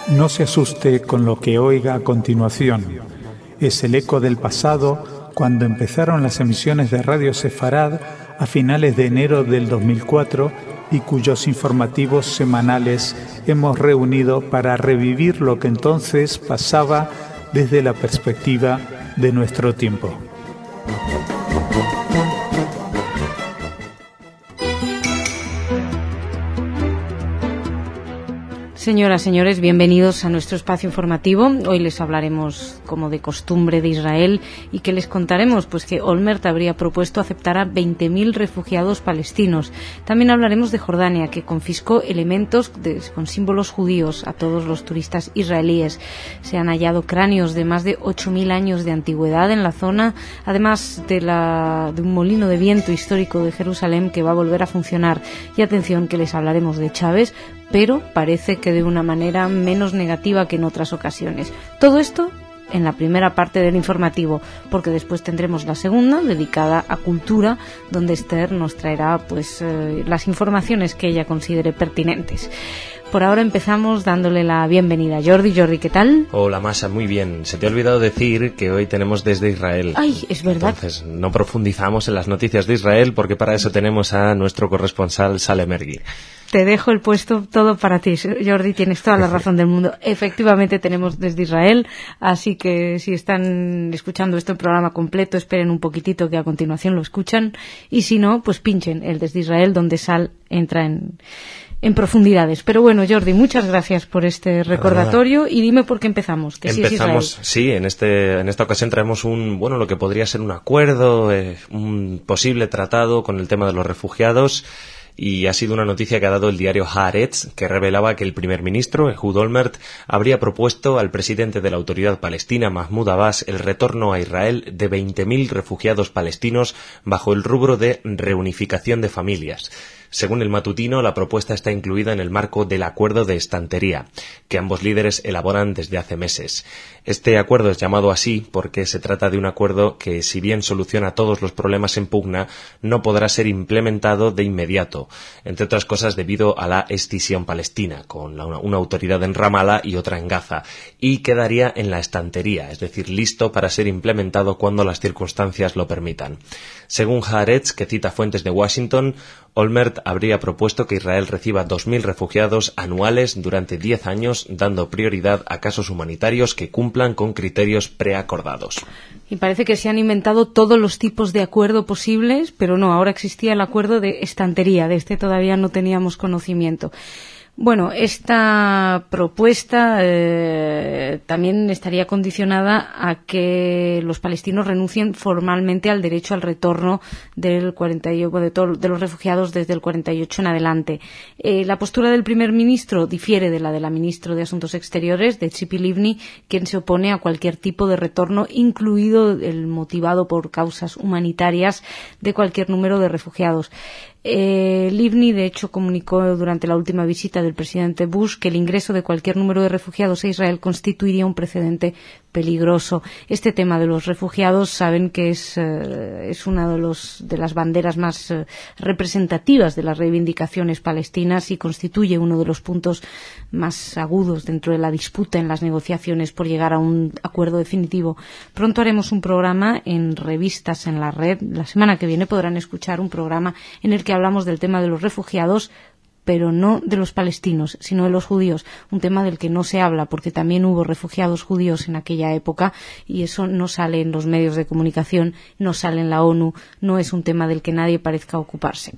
No se asuste con lo que oiga a continuación. Es el eco del pasado cuando empezaron las emisiones de Radio Sefarad a finales de enero del 2004 y cuyos informativos semanales hemos reunido para revivir lo que entonces pasaba desde la perspectiva de nuestro tiempo. Señoras, señores, bienvenidos a nuestro espacio informativo. Hoy les hablaremos, como de costumbre, de Israel y que les contaremos pues que Olmert habría propuesto aceptar a 20.000 refugiados palestinos. También hablaremos de Jordania, que confiscó elementos con símbolos judíos a todos los turistas israelíes. Se han hallado cráneos de más de 8.000 años de antigüedad en la zona, además de un molino de viento histórico de Jerusalén que va a volver a funcionar. Y atención, que les hablaremos de Chávez, pero parece que de una manera menos negativa que en otras ocasiones. Todo esto en la primera parte del informativo, porque después tendremos la segunda, dedicada a cultura, donde Esther nos traerá pues las informaciones que ella considere pertinentes. Por ahora empezamos dándole la bienvenida a Jordi. Jordi, ¿qué tal? Hola, Masha, muy bien. Se te ha olvidado decir que hoy tenemos desde Israel. Ay, es verdad. Entonces, no profundizamos en las noticias de Israel porque para eso tenemos a nuestro corresponsal Saleh Mergui. Te dejo el puesto todo para ti, Jordi, tienes toda la razón del mundo. Efectivamente tenemos desde Israel, así que si están escuchando este programa completo, esperen un poquitito que a continuación lo escuchan, y si no, pues pinchen el desde Israel, donde Sal entra en profundidades. Pero bueno, Jordi, muchas gracias por este recordatorio y dime por qué empezamos. Que empezamos, sí, en esta ocasión traemos lo que podría ser un acuerdo, un posible tratado con el tema de los refugiados. Y ha sido una noticia que ha dado el diario Haaretz, que revelaba que el primer ministro, Ehud Olmert, habría propuesto al presidente de la autoridad palestina, Mahmoud Abbas, el retorno a Israel de 20.000 refugiados palestinos bajo el rubro de reunificación de familias. Según el matutino, la propuesta está incluida en el marco del acuerdo de estantería, que ambos líderes elaboran desde hace meses. Este acuerdo es llamado así porque se trata de un acuerdo que, si bien soluciona todos los problemas en pugna, no podrá ser implementado de inmediato, entre otras cosas debido a la escisión palestina, con una autoridad en Ramallah y otra en Gaza, y quedaría en la estantería, es decir, listo para ser implementado cuando las circunstancias lo permitan. Según Haaretz, que cita fuentes de Washington, Olmert habría propuesto que Israel reciba 2.000 refugiados anuales durante 10 años, dando prioridad a casos humanitarios que cumplan con criterios preacordados. Y parece que se han inventado todos los tipos de acuerdo posibles, pero no, ahora existía el acuerdo de estantería, de este todavía no teníamos conocimiento. Bueno, esta propuesta también estaría condicionada a que los palestinos renuncien formalmente al derecho al retorno de los refugiados desde el 48 en adelante. La postura del primer ministro difiere de la ministra de Asuntos Exteriores, de Tzipi Livni, quien se opone a cualquier tipo de retorno, incluido el motivado por causas humanitarias de cualquier número de refugiados. Livni, de hecho, comunicó durante la última visita del presidente Bush que el ingreso de cualquier número de refugiados a Israel constituiría un precedente peligroso. Este tema de los refugiados saben que es una de las banderas más representativas de las reivindicaciones palestinas y constituye uno de los puntos más agudos dentro de la disputa en las negociaciones por llegar a un acuerdo definitivo. Pronto haremos un programa en revistas en la red. La semana que viene podrán escuchar un programa en el que hablamos del tema de los refugiados, pero no de los palestinos, sino de los judíos, un tema del que no se habla porque también hubo refugiados judíos en aquella época y eso no sale en los medios de comunicación, no sale en la ONU, no es un tema del que nadie parezca ocuparse.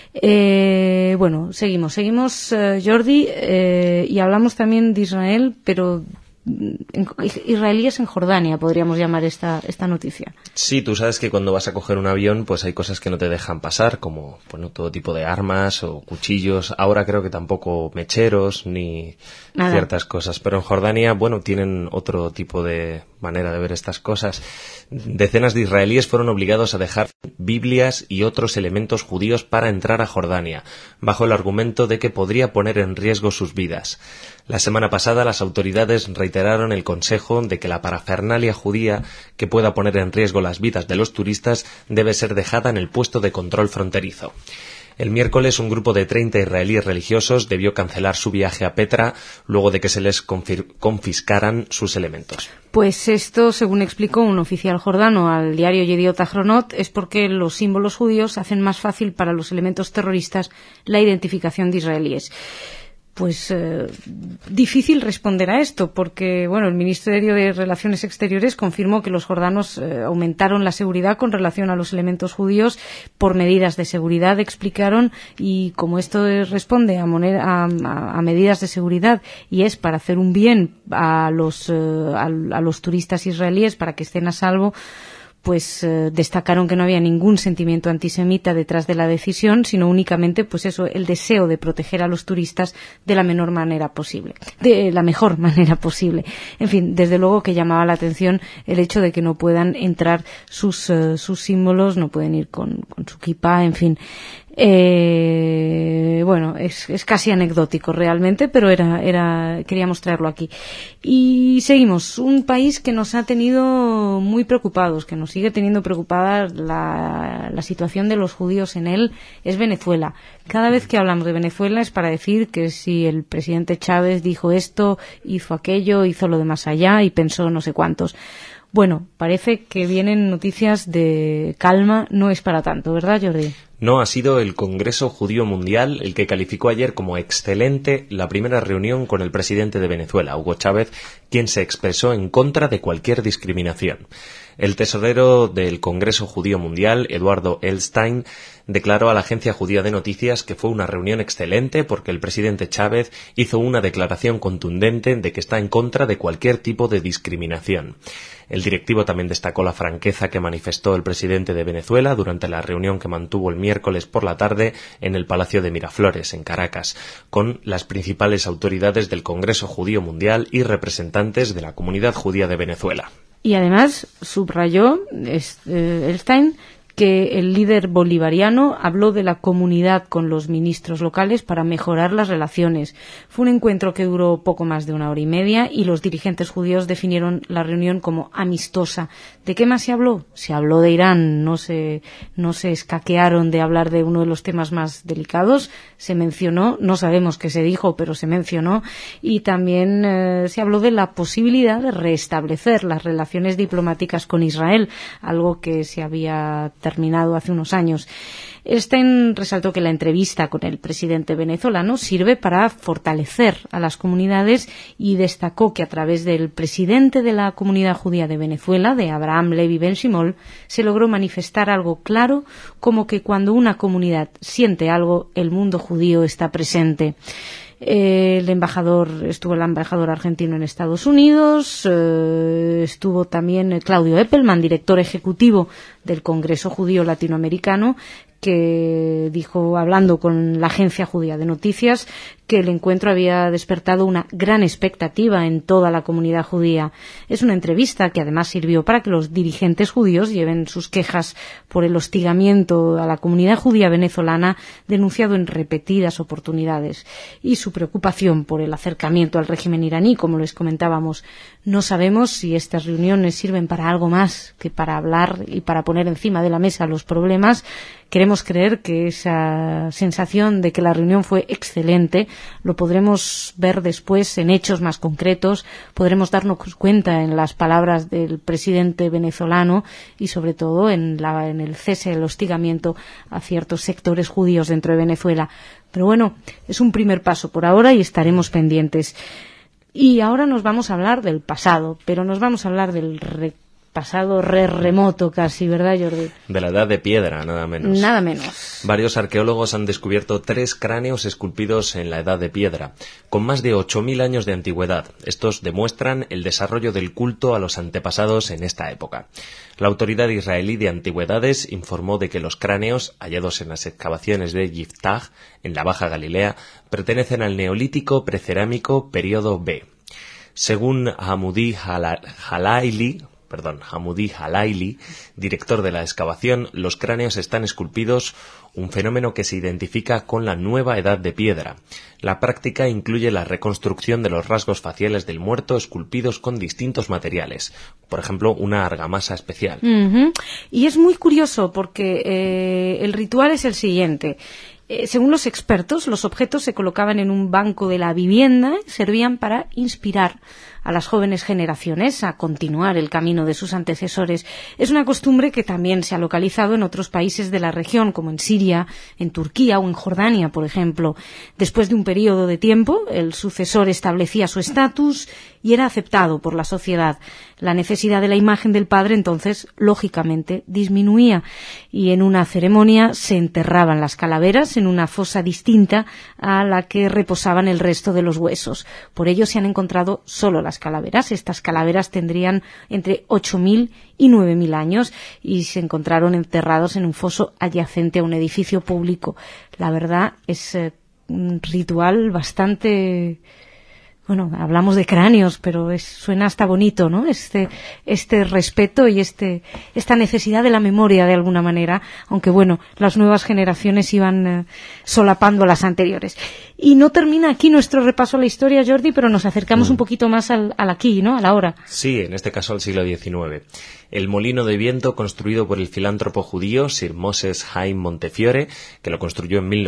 Seguimos, Jordi, y hablamos también de Israel, pero israelíes en Jordania, podríamos llamar esta noticia. Sí, tú sabes que cuando vas a coger un avión, pues hay cosas que no te dejan pasar, como todo tipo de armas o cuchillos. Ahora creo que tampoco mecheros ni nada. Ciertas cosas. Pero en Jordania, tienen otro tipo de manera de ver estas cosas. Decenas de israelíes fueron obligados a dejar Biblias y otros elementos judíos para entrar a Jordania, bajo el argumento de que podría poner en riesgo sus vidas. La semana pasada las autoridades reiteraron el consejo de que la parafernalia judía que pueda poner en riesgo las vidas de los turistas debe ser dejada en el puesto de control fronterizo. El miércoles un grupo de 30 israelíes religiosos debió cancelar su viaje a Petra luego de que se les confiscaran sus elementos. Pues esto, según explicó un oficial jordano al diario Yediot Ahronot, es porque los símbolos judíos hacen más fácil para los elementos terroristas la identificación de israelíes. Pues difícil responder a esto, porque bueno, el Ministerio de Relaciones Exteriores confirmó que los jordanos aumentaron la seguridad con relación a los elementos judíos por medidas de seguridad, explicaron, y como esto responde a medidas de seguridad y es para hacer un bien a los turistas israelíes para que estén a salvo, pues destacaron que no había ningún sentimiento antisemita detrás de la decisión, sino únicamente, pues eso, el deseo de proteger a los turistas de la mejor manera posible. En fin, desde luego que llamaba la atención el hecho de que no puedan entrar sus símbolos, no pueden ir con su kipá, en fin. Bueno, es casi anecdótico realmente, pero queríamos traerlo aquí. Y seguimos. Un país que nos ha tenido muy preocupados, que nos sigue teniendo preocupada la situación de los judíos en él, es Venezuela. Cada vez que hablamos de Venezuela es para decir que si el presidente Chávez dijo esto, hizo aquello, hizo lo de más allá y pensó no sé cuántos. Bueno, parece que vienen noticias de calma, no es para tanto, ¿verdad, Jordi? No, ha sido el Congreso Judío Mundial el que calificó ayer como excelente la primera reunión con el presidente de Venezuela, Hugo Chávez, quien se expresó en contra de cualquier discriminación. El tesorero del Congreso Judío Mundial, Eduardo Elstein, declaró a la agencia judía de noticias que fue una reunión excelente porque el presidente Chávez hizo una declaración contundente de que está en contra de cualquier tipo de discriminación. El directivo también destacó la franqueza que manifestó el presidente de Venezuela durante la reunión que mantuvo el miércoles por la tarde en el Palacio de Miraflores, en Caracas, con las principales autoridades del Congreso Judío Mundial y representantes de la comunidad judía de Venezuela. Y además subrayó Elstein que el líder bolivariano habló de la comunidad con los ministros locales para mejorar las relaciones. Fue un encuentro que duró poco más de 1 hora y media y los dirigentes judíos definieron la reunión como amistosa. ¿De qué más se habló? Se habló de Irán, no se escaquearon de hablar de uno de los temas más delicados, se mencionó, no sabemos qué se dijo, pero se mencionó, y también se habló de la posibilidad de restablecer las relaciones diplomáticas con Israel, algo que se había terminado hace unos años. Elstein resaltó que la entrevista con el presidente venezolano sirve para fortalecer a las comunidades y destacó que a través del presidente de la comunidad judía de Venezuela, de Abraham Levi Ben-Shimol, se logró manifestar algo claro, como que cuando una comunidad siente algo, el mundo judío está presente. Estuvo el embajador argentino en Estados Unidos, estuvo también Claudio Eppelman, director ejecutivo del Congreso Judío Latinoamericano, que dijo, hablando con la agencia judía de noticias, que el encuentro había despertado una gran expectativa en toda la comunidad judía. Es una entrevista que además sirvió para que los dirigentes judíos lleven sus quejas por el hostigamiento a la comunidad judía venezolana denunciado en repetidas oportunidades y su preocupación por el acercamiento al régimen iraní, como les comentábamos. No sabemos si estas reuniones sirven para algo más que para hablar y para poner encima de la mesa los problemas. Queremos creer que esa sensación de que la reunión fue excelente lo podremos ver después en hechos más concretos, podremos darnos cuenta en las palabras del presidente venezolano y sobre todo en el cese del hostigamiento a ciertos sectores judíos dentro de Venezuela. Pero bueno, es un primer paso por ahora y estaremos pendientes. Y ahora nos vamos a hablar del pasado, pero nos vamos a hablar del pasado remoto casi, ¿verdad, Jordi? De la Edad de Piedra, nada menos. Nada menos. Varios arqueólogos han descubierto 3 cráneos esculpidos en la Edad de Piedra, con más de 8.000 años de antigüedad. Estos demuestran el desarrollo del culto a los antepasados en esta época. La autoridad israelí de antigüedades informó de que los cráneos, hallados en las excavaciones de Yiftach, en la Baja Galilea, pertenecen al Neolítico Precerámico Período B. Según Hamoudi Halaili, director de la excavación, los cráneos están esculpidos, un fenómeno que se identifica con la nueva edad de piedra. La práctica incluye la reconstrucción de los rasgos faciales del muerto esculpidos con distintos materiales, por ejemplo, una argamasa especial. Uh-huh. Y es muy curioso porque el ritual es el siguiente. Según los expertos, los objetos se colocaban en un banco de la vivienda y servían para inspirar a las jóvenes generaciones a continuar el camino de sus antecesores. Es una costumbre que también se ha localizado en otros países de la región, como en Siria, en Turquía o en Jordania, por ejemplo. Después de un periodo de tiempo, el sucesor establecía su estatus y era aceptado por la sociedad. La necesidad de la imagen del padre, entonces, lógicamente, disminuía, y en una ceremonia se enterraban las calaveras en una fosa distinta a la que reposaban el resto de los huesos. Por ello se han encontrado solo las calaveras. Estas calaveras tendrían entre 8.000 y 9.000 años y se encontraron enterrados en un foso adyacente a un edificio público. La verdad es un ritual bastante... Bueno, hablamos de cráneos, pero suena hasta bonito, ¿no? Este respeto y esta necesidad de la memoria, de alguna manera, aunque bueno, las nuevas generaciones iban solapando a las anteriores. Y no termina aquí nuestro repaso a la historia, Jordi, pero nos acercamos un poquito más al aquí, ¿no? A la hora. Sí, en este caso al siglo XIX. El molino de viento construido por el filántropo judío Sir Moses Haim Montefiore, que lo construyó en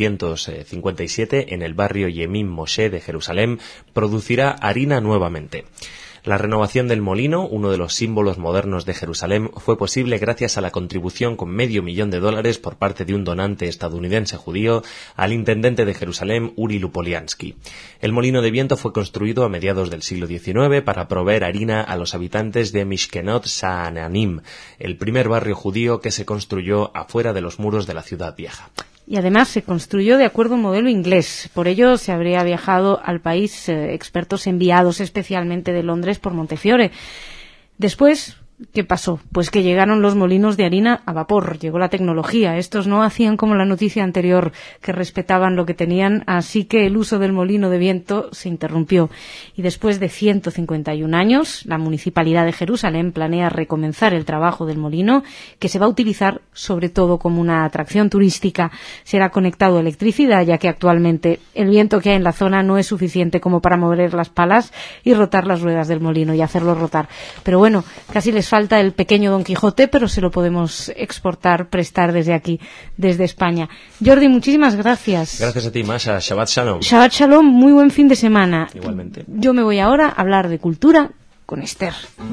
1857 en el barrio Yemim Moshe de Jerusalén, producirá harina nuevamente. La renovación del molino, uno de los símbolos modernos de Jerusalén, fue posible gracias a la contribución con $500,000 por parte de un donante estadounidense judío al intendente de Jerusalén, Uri Lupoliansky. El molino de viento fue construido a mediados del siglo XIX para proveer harina a los habitantes de Mishkenot Sha'ananim, el primer barrio judío que se construyó afuera de los muros de la ciudad vieja. Y además se construyó de acuerdo a un modelo inglés. Por ello se habría viajado al país expertos enviados especialmente de Londres por Montefiore. Después, ¿qué pasó? Pues que llegaron los molinos de harina a vapor, llegó la tecnología. Estos no hacían como la noticia anterior, que respetaban lo que tenían, así que el uso del molino de viento se interrumpió. Y después de 151 años, la Municipalidad de Jerusalén planea recomenzar el trabajo del molino, que se va a utilizar sobre todo como una atracción turística. Será conectado a electricidad, ya que actualmente el viento que hay en la zona no es suficiente como para mover las palas y rotar las ruedas del molino y hacerlo rotar. Pero bueno, casi les falta el pequeño Don Quijote, pero se lo podemos prestar desde aquí, desde España. Jordi, muchísimas gracias. Gracias a ti, Masha. Shabbat Shalom. Shabbat Shalom, muy buen fin de semana. Igualmente. Yo me voy ahora a hablar de cultura con Esther.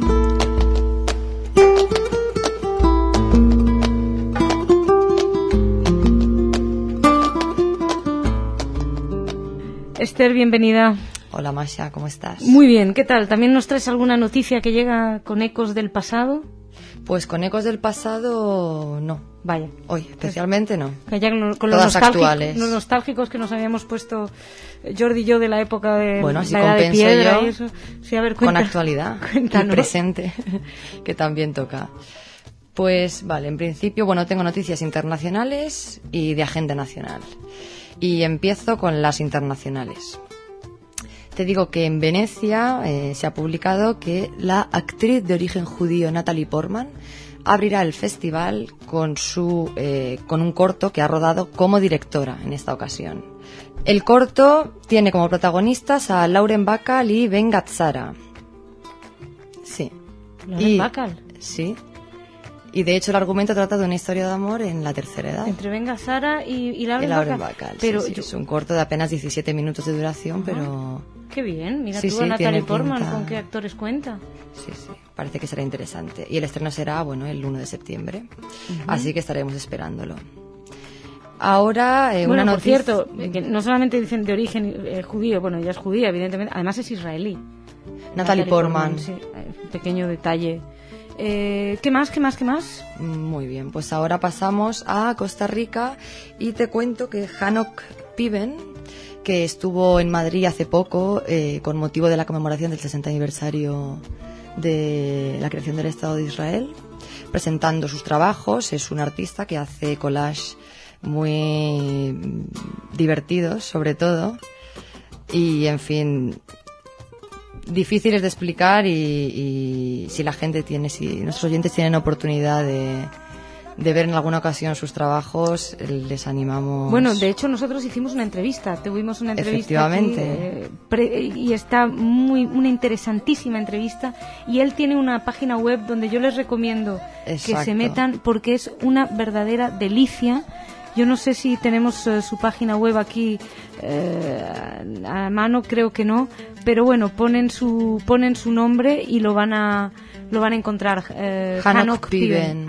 Esther, bienvenida. Hola Masha, ¿cómo estás? Muy bien, ¿qué tal? ¿También nos traes alguna noticia que llega con ecos del pasado? Pues con ecos del pasado, no. Vaya. Hoy, especialmente no. Que ya con todas actuales. Los nostálgicos que nos habíamos puesto Jordi y yo de la época de bueno, así la edad de piedra yo y eso. Sí, a ver, con actualidad cuéntanos. Y presente, que también toca. Pues vale, en principio, bueno, tengo noticias internacionales y de agenda nacional. Y empiezo con las internacionales. Te digo que en Venecia se ha publicado que la actriz de origen judío Natalie Portman abrirá el festival con un corto que ha rodado como directora en esta ocasión. El corto tiene como protagonistas a Lauren Bacall y Ben Gazzara. Sí. ¿Lauren Bacall? Sí. Y de hecho el argumento trata de una historia de amor en la tercera edad. Entre Ben Gazzara y Lauren Bacall. Pero sí, es un corto de apenas 17 minutos de duración, pero... Qué bien, mira sí, tú a Natalie Portman, pinta... ¿con qué actores cuenta? Sí, parece que será interesante. Y el estreno será, bueno, el 1 de septiembre, así que estaremos esperándolo. Ahora, una noticia... por cierto, que no solamente dicen de origen judío, bueno, ella es judía, evidentemente, además es israelí. Natalie Portman. Sí, pequeño detalle. ¿Qué más? Muy bien, pues ahora pasamos a Costa Rica y te cuento que Hanok Piven, que estuvo en Madrid hace poco con motivo de la conmemoración del 60 aniversario de la creación del Estado de Israel, presentando sus trabajos. Es un artista que hace collage muy divertidos, sobre todo, y en fin, difíciles de explicar, y si nuestros oyentes tienen oportunidad de ver en alguna ocasión sus trabajos, les animamos. Bueno, de hecho nosotros hicimos una entrevista, tuvimos una entrevista efectivamente aquí, y está una interesantísima entrevista, y él tiene una página web donde yo les recomiendo que se metan, porque es una verdadera delicia Yo no sé si tenemos su página web aquí a mano, creo que no, pero bueno, ponen su nombre y lo van a encontrar. Hanoch Piven.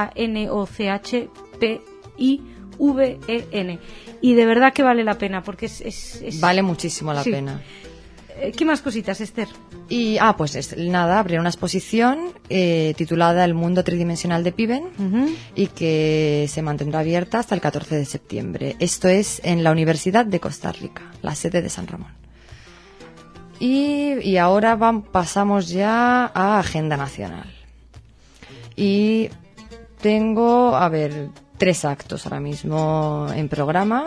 Hanochpiven. Y de verdad que vale la pena, porque es vale muchísimo la pena. ¿Qué más cositas, Esther? Y pues nada, abrir una exposición titulada El mundo tridimensional de Piven, y que se mantendrá abierta hasta el 14 de septiembre. Esto es en la Universidad de Costa Rica, la sede de San Ramón. Y ahora pasamos ya a Agenda Nacional. Y tengo, 3 actos ahora mismo en programa.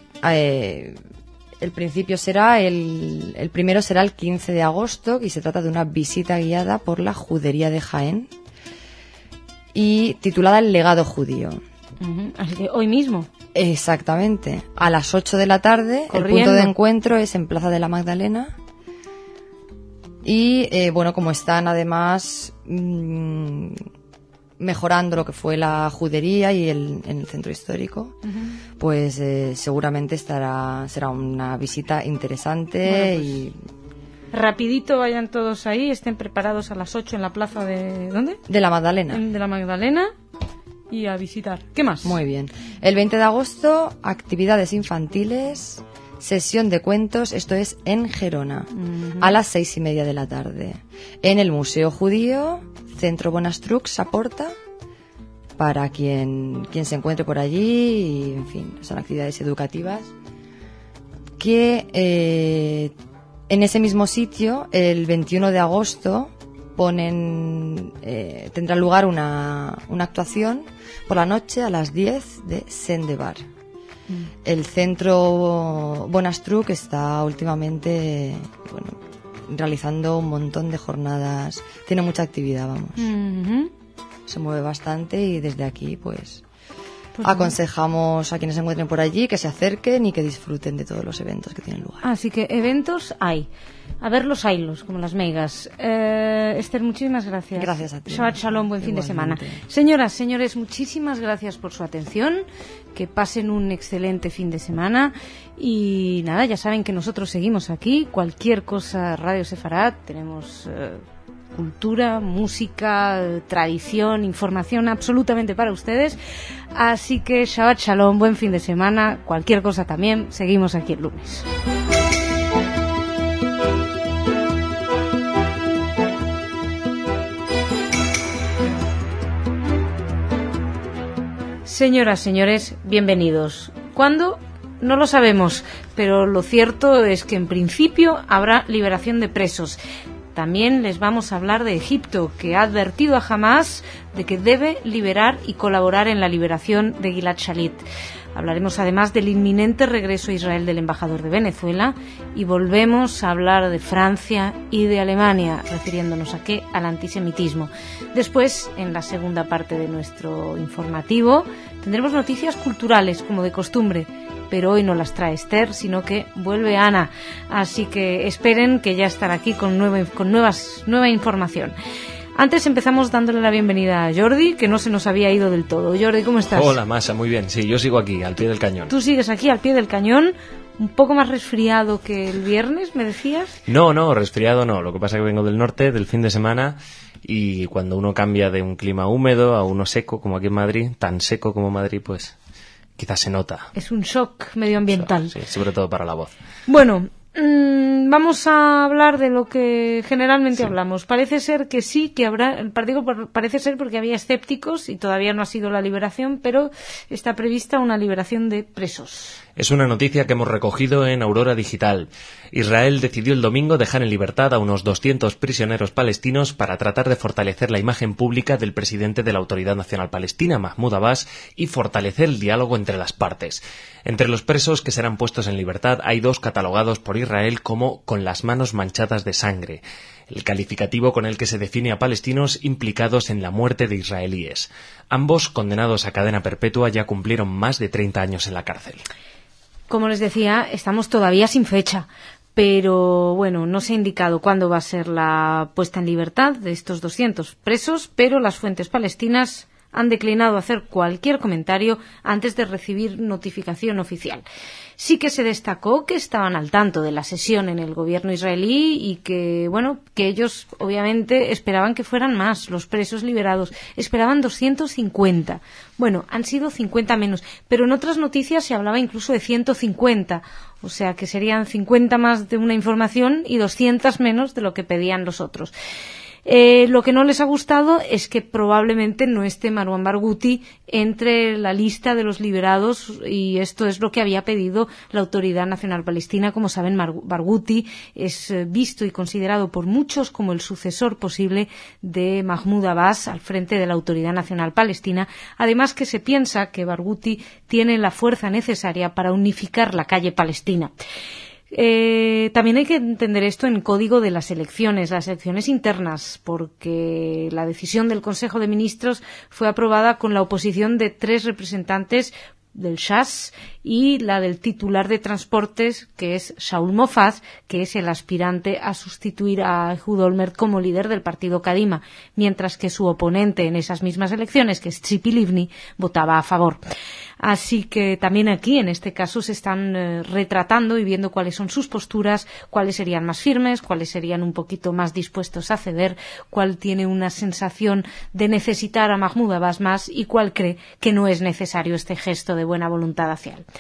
El primero será el 15 de agosto, y se trata de una visita guiada por la Judería de Jaén y titulada El legado judío. Así que hoy mismo. Exactamente. A las 8 de la tarde, Corriendo. El punto de encuentro es en Plaza de la Magdalena. Y como están además mejorando lo que fue la judería y en el centro histórico, pues seguramente será una visita interesante. Y rapidito vayan todos ahí, estén preparados a las 8 en la plaza de... ¿dónde? De la Magdalena. De la Magdalena, y a visitar. ¿Qué más? Muy bien. El 20 de agosto, actividades infantiles, sesión de cuentos, esto es en Gerona, a las 6:30 de la tarde. En el Museo Judío, Centro Bonastruc, Saporta, para quien se encuentre por allí, y, en fin, son actividades educativas que en ese mismo sitio, el 21 de agosto, tendrá lugar una actuación por la noche a las 10 de Sendebar. El Centro Bonastruc está últimamente realizando un montón de jornadas, tiene mucha actividad, vamos. Se mueve bastante, y desde aquí pues aconsejamos a quienes se encuentren por allí que se acerquen y que disfruten de todos los eventos que tienen lugar. Así que eventos hay. A ver los haylos, como las meigas. Esther, muchísimas gracias. Gracias a ti. Shabbat Shalom, buen fin de semana. Igualmente. Señoras, señores, muchísimas gracias por su atención. Que pasen un excelente fin de semana. Y nada, ya saben que nosotros seguimos aquí. Cualquier cosa, Radio Sefarad. Tenemos cultura, música, tradición, información absolutamente para ustedes. Así que Shabbat Shalom, buen fin de semana. Cualquier cosa también, seguimos aquí el lunes. Señoras, señores, bienvenidos. ¿Cuándo? No lo sabemos, pero lo cierto es que en principio habrá liberación de presos. También les vamos a hablar de Egipto, que ha advertido a Hamás de que debe liberar y colaborar en la liberación de Gilad Shalit. Hablaremos además del inminente regreso a Israel del embajador de Venezuela, y volvemos a hablar de Francia y de Alemania, refiriéndonos a qué, al antisemitismo. Después, en la segunda parte de nuestro informativo, tendremos noticias culturales, como de costumbre, pero hoy no las trae Esther, sino que vuelve Ana. Así que esperen, que ya estará aquí con nueva información. Antes empezamos dándole la bienvenida a Jordi, que no se nos había ido del todo. Jordi, ¿cómo estás? Hola, Masa, muy bien. Sí, yo sigo aquí, al pie del cañón. Tú sigues aquí, al pie del cañón, un poco más resfriado que el viernes, ¿me decías? No, resfriado no. Lo que pasa es que vengo del norte, del fin de semana, y cuando uno cambia de un clima húmedo a uno seco, como aquí en Madrid, tan seco como Madrid, pues quizás se nota. Es un shock medioambiental. Sí, sobre todo para la voz. Bueno, vamos a hablar de lo que generalmente hablamos. Parece ser que sí, que habrá, parece ser porque había escépticos y todavía no ha sido la liberación, pero está prevista una liberación de presos. Es una noticia que hemos recogido en Aurora Digital. Israel decidió el domingo dejar en libertad a unos 200 prisioneros palestinos para tratar de fortalecer la imagen pública del presidente de la Autoridad Nacional Palestina, Mahmoud Abbas, y fortalecer el diálogo entre las partes. Entre los presos que serán puestos en libertad hay 2 catalogados por Israel como con las manos manchadas de sangre, el calificativo con el que se define a palestinos implicados en la muerte de israelíes. Ambos, condenados a cadena perpetua, ya cumplieron más de 30 años en la cárcel. Como les decía, estamos todavía sin fecha, pero bueno, no se ha indicado cuándo va a ser la puesta en libertad de estos 200 presos, pero las fuentes palestinas han declinado hacer cualquier comentario antes de recibir notificación oficial. Sí que se destacó que estaban al tanto de la sesión en el gobierno israelí y que, bueno, que ellos obviamente esperaban que fueran más los presos liberados. Esperaban 250. Bueno, han sido 50 menos, pero en otras noticias se hablaba incluso de 150. O sea que serían 50 más de una información y 200 menos de lo que pedían los otros. Lo que no les ha gustado es que probablemente no esté Marwan Barghouti entre la lista de los liberados, y esto es lo que había pedido la Autoridad Nacional Palestina. Como saben, Barghouti es visto y considerado por muchos como el sucesor posible de Mahmoud Abbas al frente de la Autoridad Nacional Palestina. Además, que se piensa que Barghouti tiene la fuerza necesaria para unificar la calle palestina. También hay que entender esto en código de las elecciones internas, porque la decisión del Consejo de Ministros fue aprobada con la oposición de 3 representantes del Shas y la del titular de Transportes, que es Shaul Mofaz, que es el aspirante a sustituir a Ehud Olmert como líder del partido Kadima, mientras que su oponente en esas mismas elecciones, que es Tzipi Livni, votaba a favor. Así que también aquí, en este caso, se están retratando y viendo cuáles son sus posturas, cuáles serían más firmes, cuáles serían un poquito más dispuestos a ceder, cuál tiene una sensación de necesitar a Mahmoud Abbas más y cuál cree que no es necesario este gesto de buena voluntad hacia él.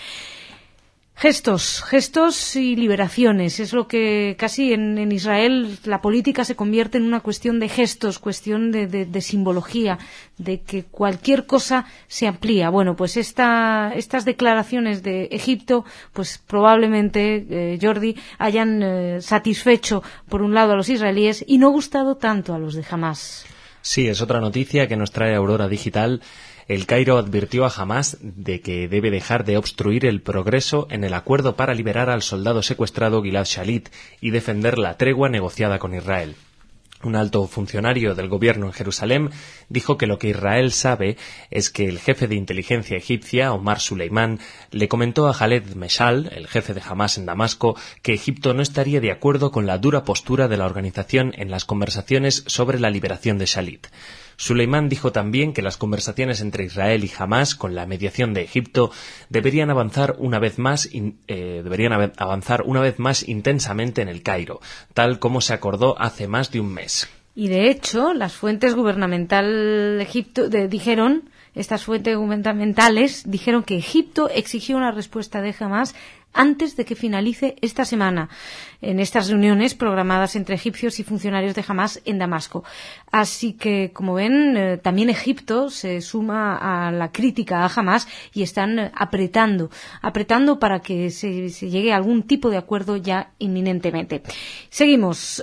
Gestos y liberaciones. Es lo que casi en Israel la política se convierte en una cuestión de gestos, cuestión de simbología, de que cualquier cosa se amplía. Bueno, pues estas declaraciones de Egipto, pues probablemente, Jordi, hayan satisfecho por un lado a los israelíes y no gustado tanto a los de Hamás. Sí, es otra noticia que nos trae Aurora Digital. El Cairo advirtió a Hamás de que debe dejar de obstruir el progreso en el acuerdo para liberar al soldado secuestrado Gilad Shalit y defender la tregua negociada con Israel. Un alto funcionario del gobierno en Jerusalén dijo que lo que Israel sabe es que el jefe de inteligencia egipcia, Omar Suleiman, le comentó a Khaled Meshal, el jefe de Hamás en Damasco, que Egipto no estaría de acuerdo con la dura postura de la organización en las conversaciones sobre la liberación de Shalit. Suleiman dijo también que las conversaciones entre Israel y Hamás, con la mediación de Egipto, deberían avanzar una vez más intensamente en el Cairo, tal como se acordó hace más de un mes. Y de hecho, las fuentes gubernamentales estas fuentes gubernamentales dijeron que Egipto exigió una respuesta de Hamás antes de que finalice esta semana, en estas reuniones programadas entre egipcios y funcionarios de Hamás en Damasco. Así que, como ven, también Egipto se suma a la crítica a Hamás y están apretando para que se llegue a algún tipo de acuerdo ya inminentemente. Seguimos.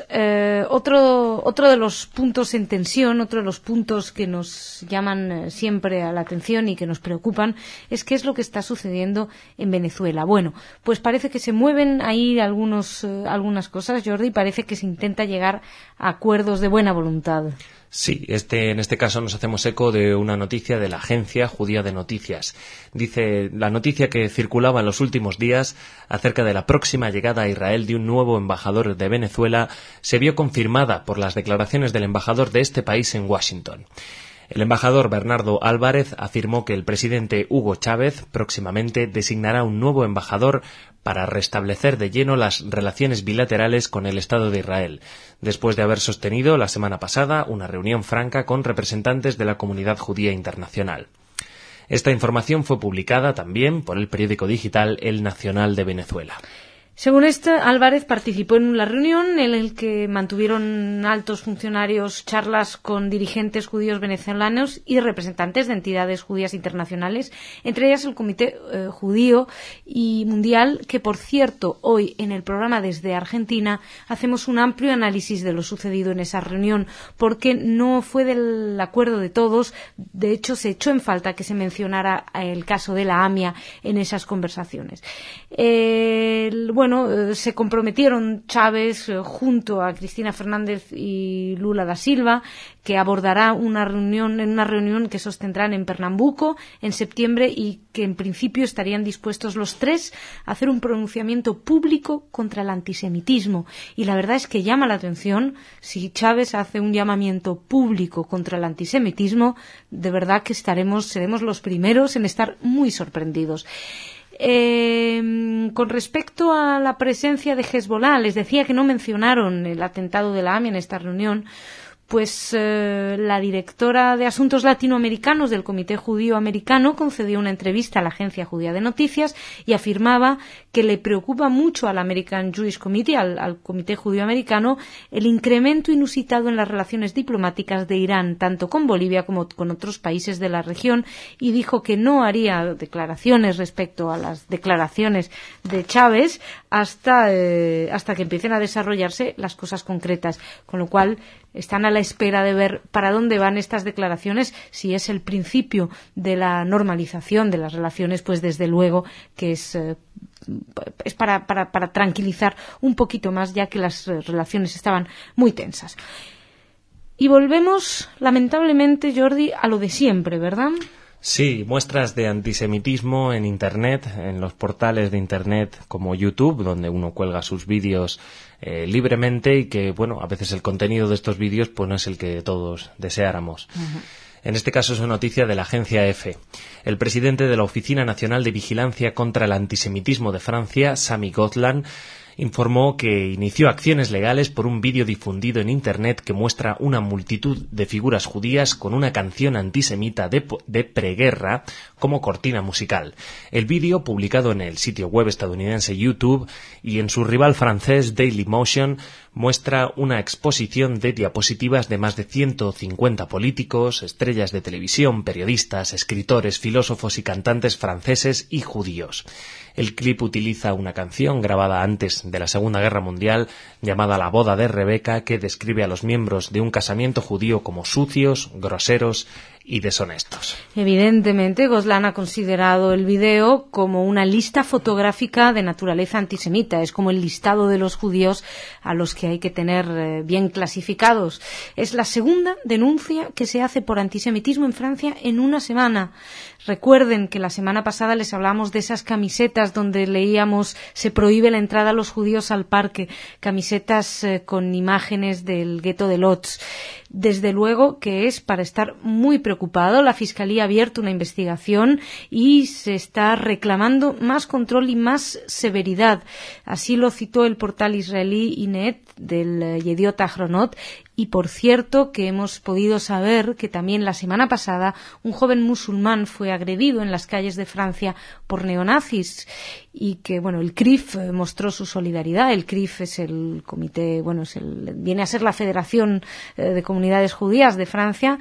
Otro de los puntos en tensión, otro de los puntos que nos llaman siempre a la atención y que nos preocupan, es qué es lo que está sucediendo en Venezuela. Bueno, pues parece que se mueven ahí algunas cosas, Jordi, parece que se intenta llegar a acuerdos de buena voluntad. Sí, en este caso nos hacemos eco de una noticia de la Agencia Judía de Noticias. Dice la noticia que circulaba en los últimos días acerca de la próxima llegada a Israel de un nuevo embajador de Venezuela se vio confirmada por las declaraciones del embajador de este país en Washington. El embajador Bernardo Álvarez afirmó que el presidente Hugo Chávez próximamente designará un nuevo embajador para restablecer de lleno las relaciones bilaterales con el Estado de Israel, después de haber sostenido la semana pasada una reunión franca con representantes de la comunidad judía internacional. Esta información fue publicada también por el periódico digital El Nacional de Venezuela. Según esto, Álvarez participó en la reunión en la que mantuvieron altos funcionarios charlas con dirigentes judíos venezolanos y representantes de entidades judías internacionales, entre ellas el Comité Judío y Mundial, que, por cierto, hoy en el programa desde Argentina hacemos un amplio análisis de lo sucedido en esa reunión, porque no fue del acuerdo de todos. De hecho, se echó en falta que se mencionara el caso de la AMIA en esas conversaciones. Bueno, se comprometieron Chávez junto a Cristina Fernández y Lula da Silva, que abordará una reunión que sostendrán en Pernambuco en septiembre y que en principio estarían dispuestos los tres a hacer un pronunciamiento público contra el antisemitismo. Y la verdad es que llama la atención, si Chávez hace un llamamiento público contra el antisemitismo, de verdad que seremos los primeros en estar muy sorprendidos. Con respecto a la presencia de Hezbollah, les decía que no mencionaron el atentado de la AMIA en esta reunión. Pues la directora de Asuntos Latinoamericanos del Comité Judío Americano concedió una entrevista a la agencia judía de noticias y afirmaba que le preocupa mucho al American Jewish Committee, al Comité Judío Americano, el incremento inusitado en las relaciones diplomáticas de Irán, tanto con Bolivia como con otros países de la región, y dijo que no haría declaraciones respecto a las declaraciones de Chávez hasta que empiecen a desarrollarse las cosas concretas, con lo cual están a la espera de ver para dónde van estas declaraciones. Si es el principio de la normalización de las relaciones, pues desde luego que es para tranquilizar un poquito más, ya que las relaciones estaban muy tensas. Y volvemos, lamentablemente, Jordi, a lo de siempre, ¿verdad? Sí, muestras de antisemitismo en Internet, en los portales de Internet como YouTube, donde uno cuelga sus vídeos libremente y que, a veces el contenido de estos vídeos pues no es el que todos deseáramos. Uh-huh. En este caso es una noticia de la agencia EFE. El presidente de la Oficina Nacional de Vigilancia contra el Antisemitismo de Francia, Sami Gotland, informó que inició acciones legales por un vídeo difundido en Internet que muestra una multitud de figuras judías con una canción antisemita de preguerra como cortina musical. El vídeo, publicado en el sitio web estadounidense YouTube y en su rival francés Dailymotion, muestra una exposición de diapositivas de más de 150 políticos, estrellas de televisión, periodistas, escritores, filósofos y cantantes franceses y judíos. El clip utiliza una canción grabada antes de la Segunda Guerra Mundial llamada La boda de Rebeca, que describe a los miembros de un casamiento judío como sucios, groseros y deshonestos. Evidentemente, Gotland ha considerado el video como una lista fotográfica de naturaleza antisemita. Es como el listado de los judíos a los que hay que tener bien clasificados. Es la segunda denuncia que se hace por antisemitismo en Francia en una semana. Recuerden que la semana pasada les hablamos de esas camisetas donde leíamos se prohíbe la entrada a los judíos al parque, camisetas con imágenes del gueto de Lodz. Desde luego que es para estar muy preocupado. La Fiscalía ha abierto una investigación y se está reclamando más control y más severidad. Así lo citó el portal israelí Ynet del Yediot Ahronot. Y por cierto que hemos podido saber que también la semana pasada un joven musulmán fue agredido en las calles de Francia por neonazis y que el CRIF mostró su solidaridad. El CRIF es el comité, viene a ser la Federación de Comunidades Judías de Francia,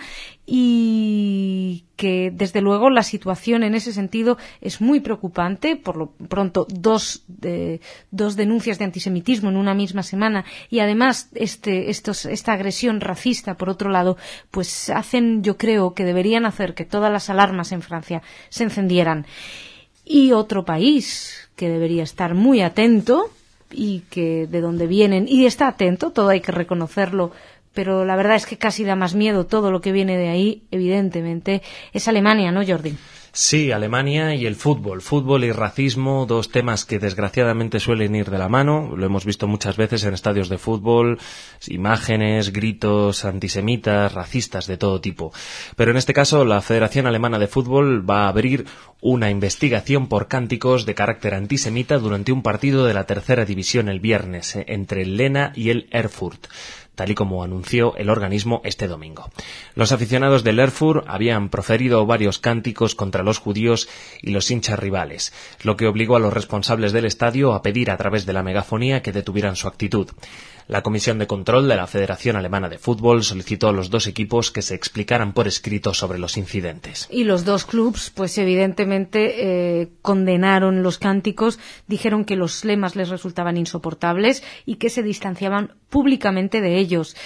y que desde luego la situación en ese sentido es muy preocupante. Por lo pronto dos denuncias de antisemitismo en una misma semana, y además esta agresión racista por otro lado, pues yo creo que deberían hacer que todas las alarmas en Francia se encendieran. Y otro país que debería estar muy atento y que de donde vienen, y está atento, todo hay que reconocerlo, pero la verdad es que casi da más miedo todo lo que viene de ahí, evidentemente, es Alemania, ¿no, Jordi? Sí, Alemania y el fútbol. Fútbol y racismo, dos temas que desgraciadamente suelen ir de la mano. Lo hemos visto muchas veces en estadios de fútbol, imágenes, gritos antisemitas, racistas de todo tipo. Pero en este caso, la Federación Alemana de Fútbol va a abrir una investigación por cánticos de carácter antisemita durante un partido de la tercera división el viernes entre el Lena y el Erfurt, tal y como anunció el organismo este domingo. Los aficionados del Erfurt habían proferido varios cánticos contra los judíos y los hinchas rivales, lo que obligó a los responsables del estadio a pedir a través de la megafonía que detuvieran su actitud. La Comisión de Control de la Federación Alemana de Fútbol solicitó a los dos equipos que se explicaran por escrito sobre los incidentes. Y los dos clubs, pues evidentemente condenaron los cánticos, dijeron que los lemas les resultaban insoportables y que se distanciaban públicamente de ellos.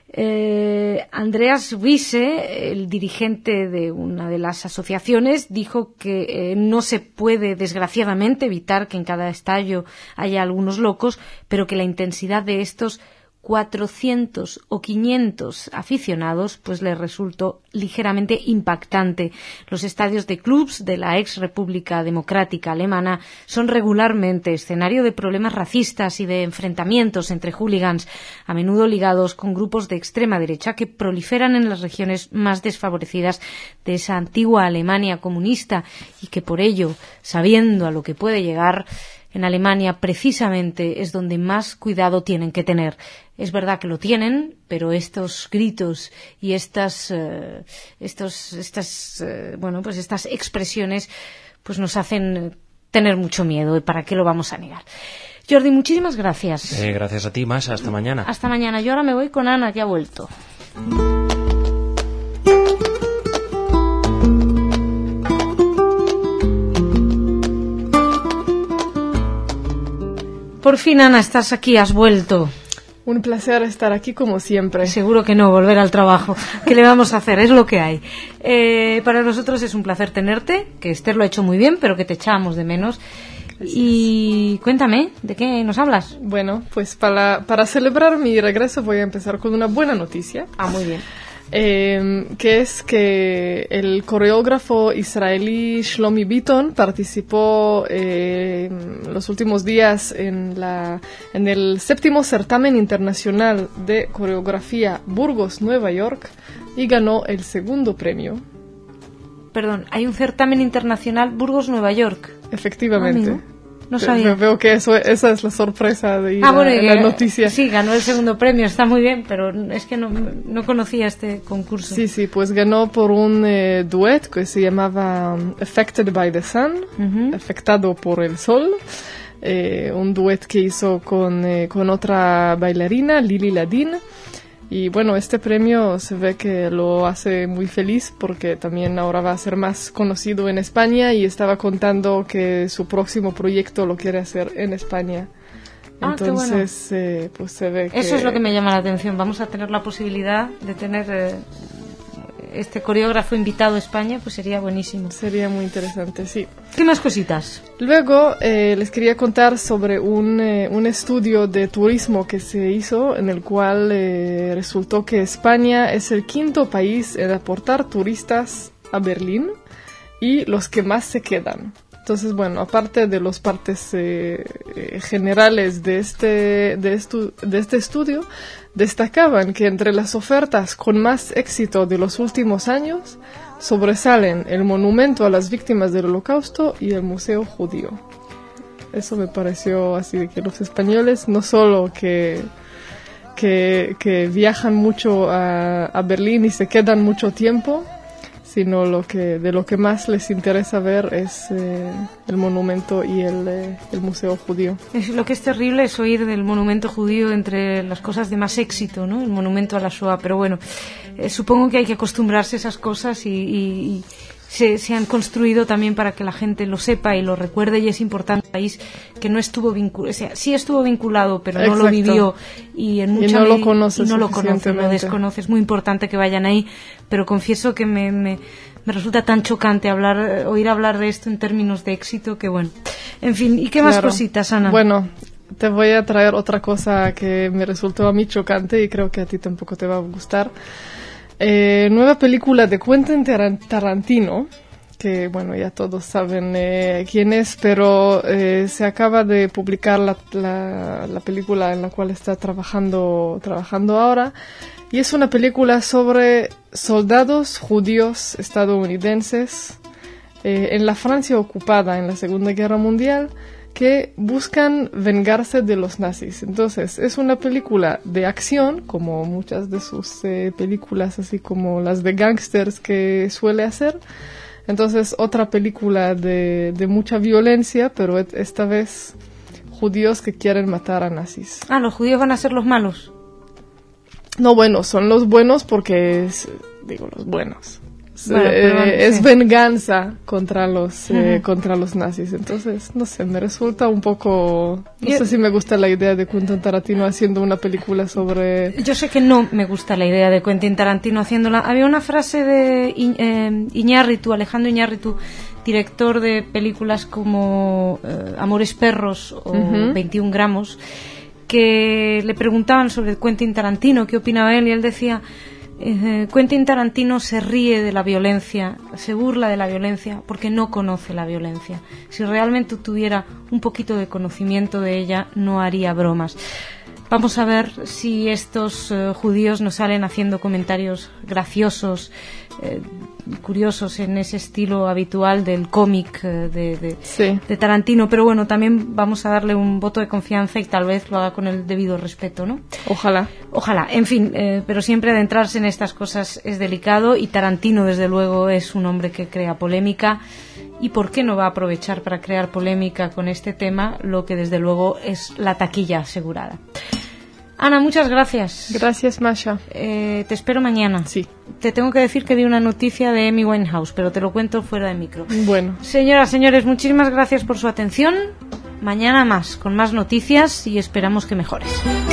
Andreas Wiese, el dirigente de una de las asociaciones, dijo que no se puede, desgraciadamente, evitar que en cada estadio haya algunos locos, pero que la intensidad de estos 400 o 500 aficionados pues les resultó ligeramente impactante. Los estadios de clubs de la ex República Democrática Alemana son regularmente escenario de problemas racistas y de enfrentamientos entre hooligans, a menudo ligados con grupos de extrema derecha que proliferan en las regiones más desfavorecidas de esa antigua Alemania comunista y que por ello, sabiendo a lo que puede llegar, en Alemania precisamente es donde más cuidado tienen que tener. Es verdad que lo tienen, pero estos gritos y estas expresiones pues nos hacen tener mucho miedo. ¿Y para qué lo vamos a negar? Jordi, muchísimas gracias. Gracias a ti, Masha. Hasta mañana. Hasta mañana. Yo ahora me voy con Ana, que ha vuelto. Por fin, Ana, estás aquí, has vuelto. Un placer estar aquí como siempre. Seguro que no, volver al trabajo. ¿Qué le vamos a hacer? Es lo que hay. Para nosotros es un placer tenerte, que Esther lo ha hecho muy bien, pero que te echábamos de menos. Y cuéntame, ¿de qué nos hablas? Bueno, pues para celebrar mi regreso voy a empezar con una buena noticia. Ah, muy bien. Que es que el coreógrafo israelí Shlomi Biton participó los últimos días en el 7º certamen internacional de coreografía Burgos, Nueva York, y ganó el 2º premio. Perdón, hay un certamen internacional Burgos, Nueva York. Efectivamente. Amigo. No sabía. Veo que esa es la sorpresa de la noticia. Sí, ganó el 2º premio, está muy bien, pero es que no conocía este concurso. Sí, pues ganó por un duet que se llamaba Affected by the Sun, afectado por el sol. Un duet que hizo con otra bailarina, Lili Ladin. Y bueno, este premio se ve que lo hace muy feliz porque también ahora va a ser más conocido en España y estaba contando que su próximo proyecto lo quiere hacer en España. Entonces, bueno. Pues se ve que... Eso es lo que me llama la atención. Vamos a tener la posibilidad de tener este coreógrafo invitado a España, pues sería buenísimo. Sería muy interesante, sí. ¿Qué más cositas? Luego les quería contar sobre un estudio de turismo que se hizo en el cual resultó que España es el 5º país en aportar turistas a Berlín y los que más se quedan. Entonces, bueno, aparte de los partes generales de este estudio, destacaban que entre las ofertas con más éxito de los últimos años sobresalen el monumento a las víctimas del Holocausto y el Museo Judío. Eso me pareció así, de que los españoles no solo que viajan mucho a Berlín y se quedan mucho tiempo, sino de lo que más les interesa ver es el monumento y el Museo Judío. Lo que es terrible es oír del monumento judío entre las cosas de más éxito, ¿no? El monumento a la Shoah, pero bueno, supongo que hay que acostumbrarse a esas cosas y se han construido también para que la gente lo sepa y lo recuerde, y es importante un país que no estuvo vinculado, o sea, sí estuvo vinculado, pero no lo vivió y no lo conoce, lo desconoce. Es muy importante que vayan ahí, pero confieso que me resulta tan chocante oír hablar de esto en términos de éxito, que bueno. En fin, ¿y qué más cositas, Ana? Bueno, te voy a traer otra cosa que me resultó a mí chocante y creo que a ti tampoco te va a gustar. Nueva película de Quentin Tarantino, que bueno, ya todos saben quién es, pero se acaba de publicar la película en la cual está trabajando ahora, y es una película sobre soldados judíos estadounidenses en la Francia ocupada en la Segunda Guerra Mundial, que buscan vengarse de los nazis. Entonces, es una película de acción, como muchas de sus películas, así como las de gangsters que suele hacer. Entonces, otra película de mucha violencia, pero esta vez judíos que quieren matar a nazis. Ah, ¿los judíos van a ser los malos? No, bueno, son los buenos porque digo los buenos. es venganza contra los nazis. Entonces, no sé, me resulta un poco... No sé si me gusta la idea de Quentin Tarantino haciendo una película sobre... Yo sé que no me gusta la idea de Quentin Tarantino haciéndola. Había una frase de Iñárritu, Alejandro Iñárritu, director de películas como Amores Perros o 21 gramos, que le preguntaban sobre Quentin Tarantino, qué opinaba él, y él decía... Quentin Tarantino se ríe de la violencia, se burla de la violencia porque no conoce la violencia. Si realmente tuviera un poquito de conocimiento de ella, no haría bromas. Vamos a ver si estos judíos nos salen haciendo comentarios graciosos, curiosos en ese estilo habitual del cómic de Tarantino, pero bueno, también vamos a darle un voto de confianza y tal vez lo haga con el debido respeto, ¿no? Ojalá. En fin, pero siempre adentrarse en estas cosas es delicado y Tarantino desde luego es un hombre que crea polémica. ¿Y por qué no va a aprovechar para crear polémica con este tema? Lo que desde luego es la taquilla asegurada. Ana, muchas gracias. Gracias, Masha. Te espero mañana. Sí. Te tengo que decir que di una noticia de Amy Winehouse, pero te lo cuento fuera de micro. Bueno. Señoras, señores, muchísimas gracias por su atención. Mañana más, con más noticias y esperamos que mejores.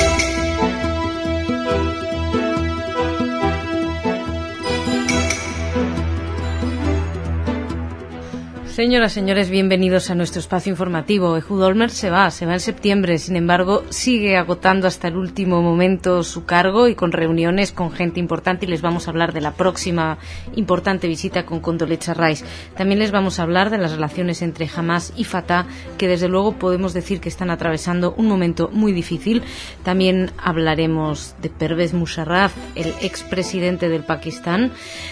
Señoras, señores, bienvenidos a nuestro espacio informativo. Ehud Olmert se va en septiembre, sin embargo, sigue agotando hasta el último momento su cargo y con reuniones con gente importante, y les vamos a hablar de la próxima importante visita con Condoleezza Rice. También les vamos a hablar de las relaciones entre Hamas y Fatah, que desde luego podemos decir que están atravesando un momento muy difícil. También hablaremos de Pervez Musharraf, el expresidente del Pakistán.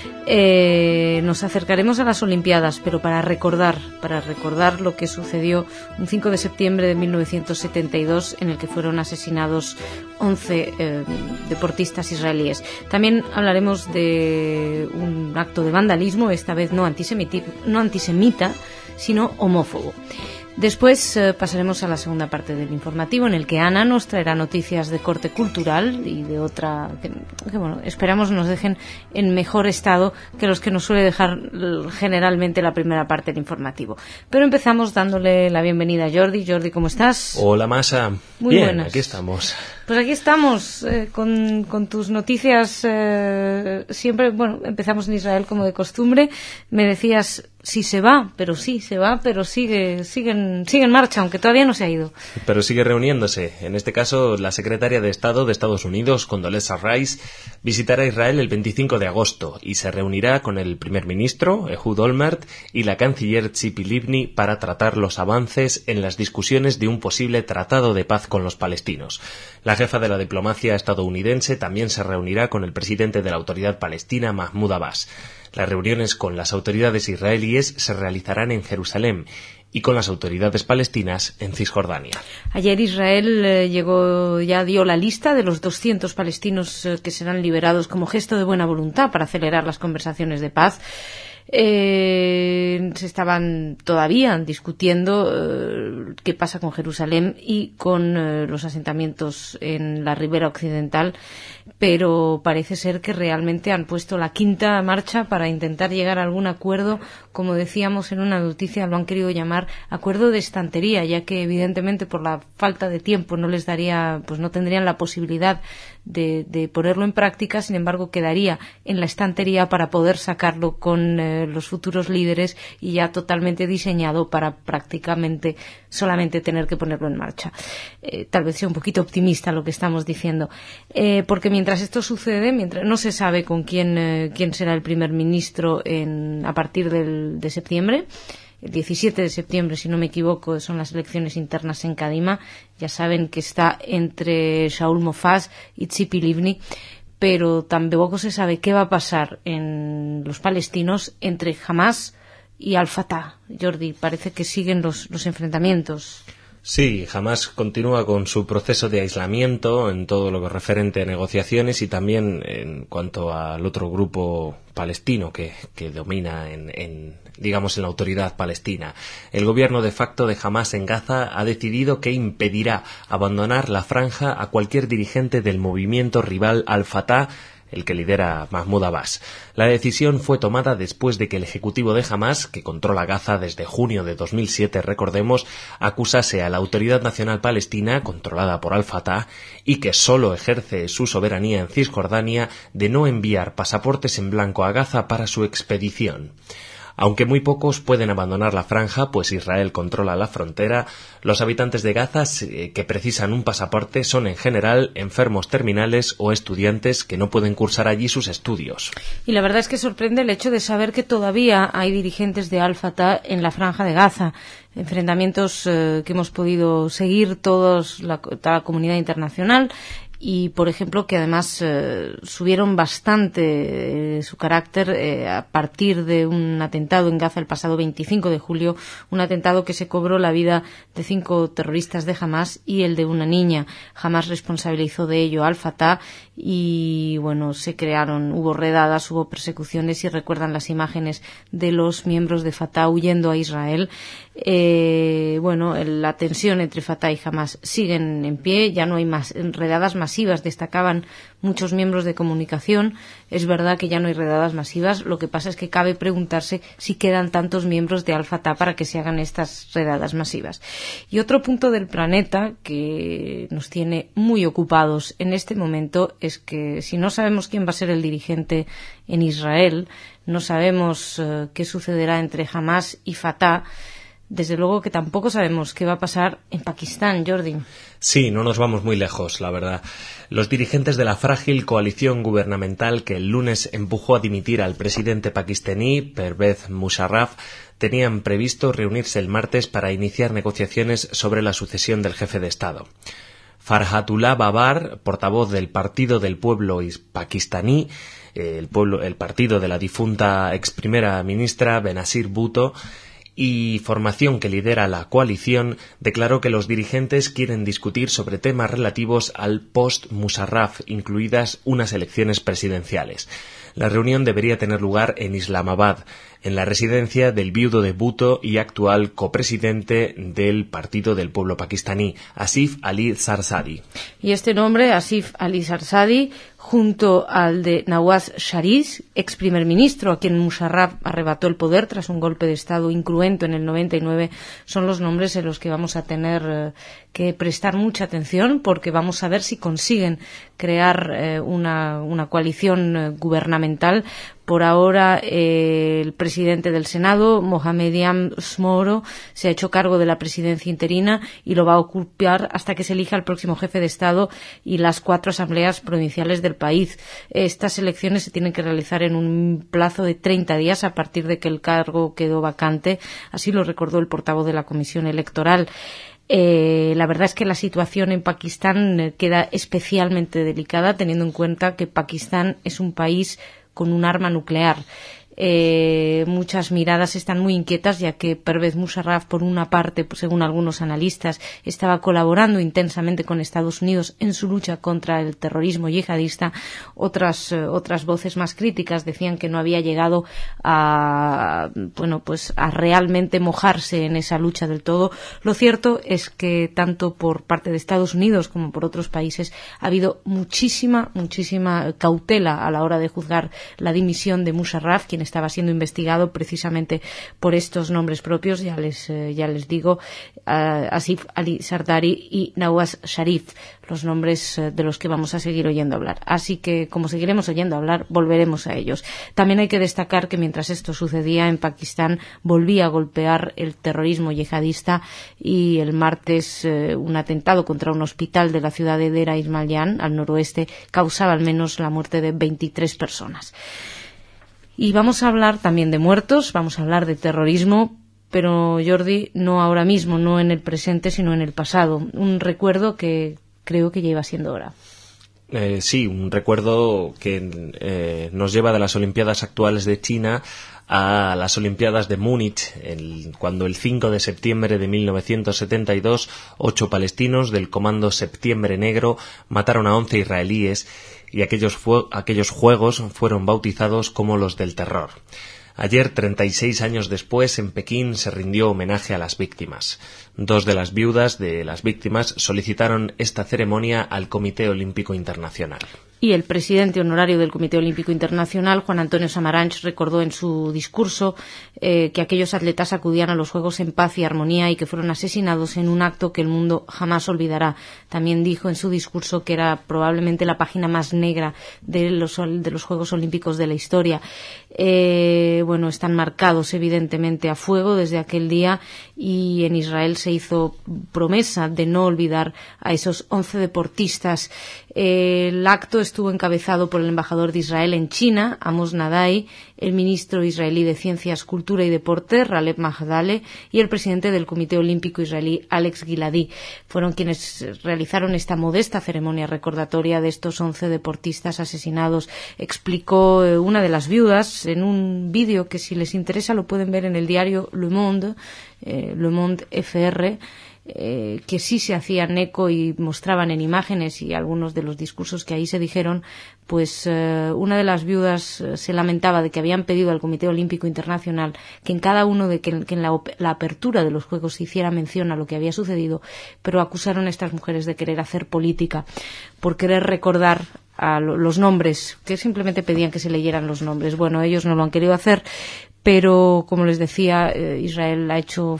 Nos acercaremos a las Olimpiadas, pero para recordar lo que sucedió un 5 de septiembre de 1972 en el que fueron asesinados 11 deportistas israelíes. También hablaremos de un acto de vandalismo, esta vez no antisemita, sino homófobo. Después pasaremos a la segunda parte del informativo, en el que Ana nos traerá noticias de corte cultural y de otra que bueno, esperamos nos dejen en mejor estado que los que nos suele dejar generalmente la primera parte del informativo. Pero empezamos dándole la bienvenida a Jordi. Jordi, ¿cómo estás? Hola, Masha. Muy bien, buenas. Aquí estamos. Pues aquí estamos con tus noticias. Siempre, bueno, empezamos en Israel como de costumbre. Me decías, sí se va, pero sigue en marcha, aunque todavía no se ha ido. Pero sigue reuniéndose. En este caso, la secretaria de Estado de Estados Unidos, Condoleezza Rice, visitará Israel el 25 de agosto y se reunirá con el primer ministro, Ehud Olmert, y la canciller Tzipi Livni para tratar los avances en las discusiones de un posible tratado de paz con los palestinos. La jefa de la diplomacia estadounidense también se reunirá con el presidente de la Autoridad Palestina, Mahmoud Abbas. Las reuniones con las autoridades israelíes se realizarán en Jerusalén y con las autoridades palestinas en Cisjordania. Ayer Israel dio la lista de los 200 palestinos que serán liberados como gesto de buena voluntad para acelerar las conversaciones de paz. Se estaban todavía discutiendo qué pasa con Jerusalén y con los asentamientos en la ribera occidental, pero parece ser que realmente han puesto la quinta marcha para intentar llegar a algún acuerdo. Como decíamos en una noticia, lo han querido llamar acuerdo de estantería, ya que evidentemente por la falta de tiempo no tendrían la posibilidad de ponerlo en práctica. Sin embargo, quedaría en la estantería para poder sacarlo con los futuros líderes y ya totalmente diseñado para prácticamente solamente tener que ponerlo en marcha. Tal vez sea un poquito optimista lo que estamos diciendo, porque mientras esto sucede, mientras no se sabe con quién será el primer ministro a partir de septiembre. El 17 de septiembre, si no me equivoco, son las elecciones internas en Kadima. Ya saben que está entre Shaul Mofaz y Tzipi Livni, pero tampoco se sabe qué va a pasar en los palestinos entre Hamas y Al-Fatah. Jordi, parece que siguen los enfrentamientos. Sí, Hamas continúa con su proceso de aislamiento en todo lo referente a negociaciones y también en cuanto al otro grupo palestino que domina en la autoridad palestina. El gobierno de facto de Hamas en Gaza ha decidido que impedirá abandonar la franja a cualquier dirigente del movimiento rival Al-Fatah, el que lidera Mahmoud Abbas. La decisión fue tomada después de que el ejecutivo de Hamás, que controla Gaza desde junio de 2007, recordemos, acusase a la Autoridad Nacional Palestina, controlada por Al-Fatah, y que solo ejerce su soberanía en Cisjordania, de no enviar pasaportes en blanco a Gaza para su expedición. Aunque muy pocos pueden abandonar la franja, pues Israel controla la frontera, los habitantes de Gaza que precisan un pasaporte son en general enfermos terminales o estudiantes que no pueden cursar allí sus estudios. Y la verdad es que sorprende el hecho de saber que todavía hay dirigentes de Al-Fatah en la franja de Gaza. Enfrentamientos que hemos podido seguir toda la comunidad internacional. Y, por ejemplo, que además subieron bastante su carácter a partir de un atentado en Gaza el pasado 25 de julio, un atentado que se cobró la vida de 5 terroristas de Hamás y el de una niña. Hamás responsabilizó de ello a Al-Fatah y, bueno, hubo redadas, hubo persecuciones y recuerdan las imágenes de los miembros de Fatah huyendo a Israel. La tensión entre Fatah y Hamás siguen en pie, ya no hay más redadas masivas, destacaban muchos miembros de comunicación. Es verdad que ya no hay redadas masivas, lo que pasa es que cabe preguntarse si quedan tantos miembros de Al-Fatah para que se hagan estas redadas masivas. Y otro punto del planeta que nos tiene muy ocupados en este momento es que si no sabemos quién va a ser el dirigente en Israel, no sabemos qué sucederá entre Hamás y Fatah. Desde luego que tampoco sabemos qué va a pasar en Pakistán, Jordi. Sí, no nos vamos muy lejos, la verdad. Los dirigentes de la frágil coalición gubernamental que el lunes empujó a dimitir al presidente pakistaní, Pervez Musharraf, tenían previsto reunirse el martes para iniciar negociaciones sobre la sucesión del jefe de Estado. Farhatullah Babar, portavoz del Partido del Pueblo pakistaní, el partido de la difunta ex primera ministra Benazir Bhutto, y formación que lidera la coalición, declaró que los dirigentes quieren discutir sobre temas relativos al post-Musharraf, incluidas unas elecciones presidenciales. La reunión debería tener lugar en Islamabad, en la residencia del viudo de Bhutto y actual copresidente del Partido del Pueblo pakistaní, Asif Ali Zardari. Y este nombre, Asif Ali Zardari, junto al de Nawaz Sharif, ex primer ministro, a quien Musharraf arrebató el poder tras un golpe de Estado incruento en el 99, son los nombres en los que vamos a tener que prestar mucha atención, porque vamos a ver si consiguen crear una coalición gubernamental. Por ahora, el presidente del Senado, Mohammediam Smoro, se ha hecho cargo de la presidencia interina y lo va a ocupar hasta que se elija el próximo jefe de Estado y las 4 asambleas provinciales del país. Estas elecciones se tienen que realizar en un plazo de 30 días a partir de que el cargo quedó vacante. Así lo recordó el portavoz de la Comisión Electoral. La verdad es que la situación en Pakistán queda especialmente delicada, teniendo en cuenta que Pakistán es un país con un arma nuclear. Muchas miradas están muy inquietas, ya que Pervez Musharraf, por una parte, según algunos analistas, estaba colaborando intensamente con Estados Unidos en su lucha contra el terrorismo yihadista. Otras voces más críticas decían que no había llegado a realmente mojarse en esa lucha del todo. Lo cierto es que tanto por parte de Estados Unidos como por otros países ha habido muchísima cautela a la hora de juzgar la dimisión de Musharraf, quien estaba siendo investigado precisamente por estos nombres propios, ya les digo, Asif Ali Zardari y Nawaz Sharif, los nombres de los que vamos a seguir oyendo hablar. Así que, como seguiremos oyendo hablar, volveremos a ellos. También hay que destacar que mientras esto sucedía en Pakistán, volvía a golpear el terrorismo yihadista y el martes un atentado contra un hospital de la ciudad de Dera Ismailia, al noroeste, causaba al menos la muerte de 23 personas. Y vamos a hablar también de muertos, vamos a hablar de terrorismo, pero, Jordi, no ahora mismo, no en el presente, sino en el pasado. Un recuerdo que creo que ya iba siendo hora. Sí, un recuerdo que nos lleva de las Olimpiadas actuales de China a las Olimpiadas de Múnich, cuando el 5 de septiembre de 1972 8 palestinos del Comando Septiembre Negro mataron a 11 israelíes y aquellos Juegos fueron bautizados como los del terror. Ayer, 36 años después, en Pekín se rindió homenaje a las víctimas. 2 de las viudas de las víctimas solicitaron esta ceremonia al Comité Olímpico Internacional. Y el presidente honorario del Comité Olímpico Internacional, Juan Antonio Samaranch, recordó en su discurso que aquellos atletas acudían a los Juegos en paz y armonía y que fueron asesinados en un acto que el mundo jamás olvidará. También dijo en su discurso que era probablemente la página más negra de los Juegos Olímpicos de la historia. Están marcados evidentemente a fuego desde aquel día, y en Israel se hizo promesa de no olvidar a esos 11 deportistas. El acto estuvo encabezado por el embajador de Israel en China, Amos Nadai, el ministro israelí de Ciencias, Cultura y Deporte, Ralef Mahdaleh, y el presidente del Comité Olímpico Israelí, Alex Giladi. Fueron quienes realizaron esta modesta ceremonia recordatoria de estos 11 deportistas asesinados. Explicó una de las viudas en un vídeo que, si les interesa, lo pueden ver en el diario Le Monde FR, que sí se hacían eco y mostraban en imágenes y algunos de los discursos que ahí se dijeron. Pues una de las viudas se lamentaba de que habían pedido al Comité Olímpico Internacional que en cada uno que en la apertura de los Juegos se hiciera mención a lo que había sucedido, pero acusaron a estas mujeres de querer hacer política, por querer recordar a los nombres, que simplemente pedían que se leyeran los nombres. Bueno, ellos no lo han querido hacer, pero, como les decía, Israel ha hecho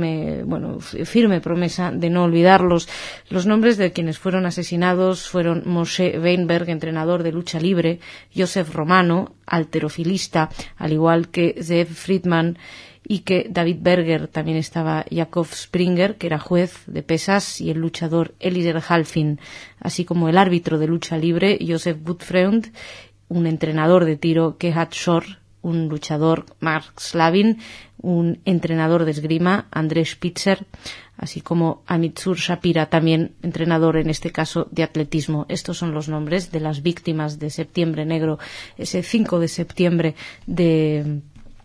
firme promesa de no olvidarlos. Los nombres de quienes fueron asesinados fueron Moshe Weinberg, entrenador de lucha libre, Joseph Romano, halterofilista, al igual que Zeev Friedman, y que David Berger. También estaba Jakob Springer, que era juez de pesas, y el luchador Eliezer Halfin, así como el árbitro de lucha libre, Joseph Gutfreund, un entrenador de tiro, Kehat Shor, un luchador, Mark Slavin, un entrenador de esgrima, Andrés Spitzer, así como Amitzur Shapira, también entrenador, en este caso, de atletismo. Estos son los nombres de las víctimas de Septiembre Negro, ese 5 de septiembre de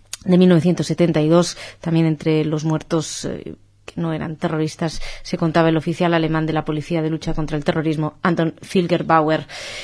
1972. También entre los muertos que no eran terroristas se contaba el oficial alemán de la Policía de Lucha contra el Terrorismo, Anton Filgerbauer.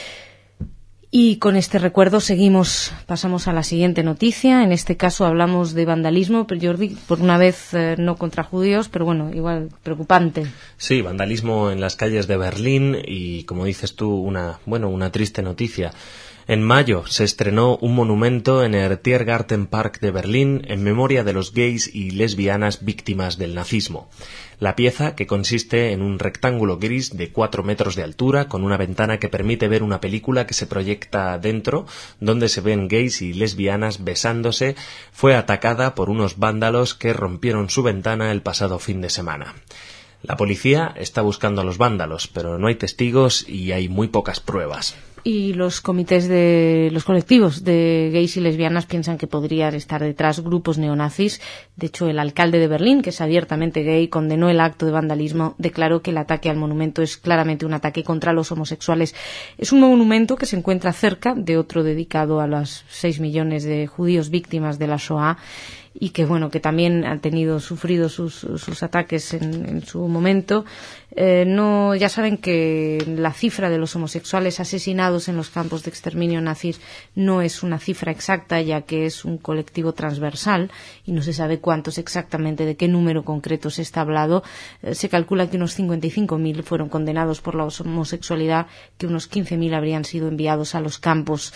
Y con este recuerdo pasamos a la siguiente noticia. En este caso hablamos de vandalismo, pero Jordi, por una vez no contra judíos, pero bueno, igual preocupante. Sí, vandalismo en las calles de Berlín y, como dices tú, una triste noticia. En mayo se estrenó un monumento en el Tiergartenpark de Berlín en memoria de los gays y lesbianas víctimas del nazismo. La pieza, que consiste en un rectángulo gris de 4 metros de altura con una ventana que permite ver una película que se proyecta dentro, donde se ven gays y lesbianas besándose, fue atacada por unos vándalos que rompieron su ventana el pasado fin de semana. La policía está buscando a los vándalos, pero no hay testigos y hay muy pocas pruebas. Y los colectivos de gays y lesbianas piensan que podrían estar detrás grupos neonazis. De hecho, el alcalde de Berlín, que es abiertamente gay, condenó el acto de vandalismo, declaró que el ataque al monumento es claramente un ataque contra los homosexuales. Es un monumento que se encuentra cerca de otro dedicado a los 6 millones de judíos víctimas de la Shoah, y que también han sufrido sus ataques en su momento. Ya saben que la cifra de los homosexuales asesinados en los campos de exterminio nazis no es una cifra exacta, ya que es un colectivo transversal y no se sabe cuántos exactamente, de qué número concreto se está hablando. Se calcula que unos 55.000 fueron condenados por la homosexualidad, que unos 15.000 habrían sido enviados a los campos.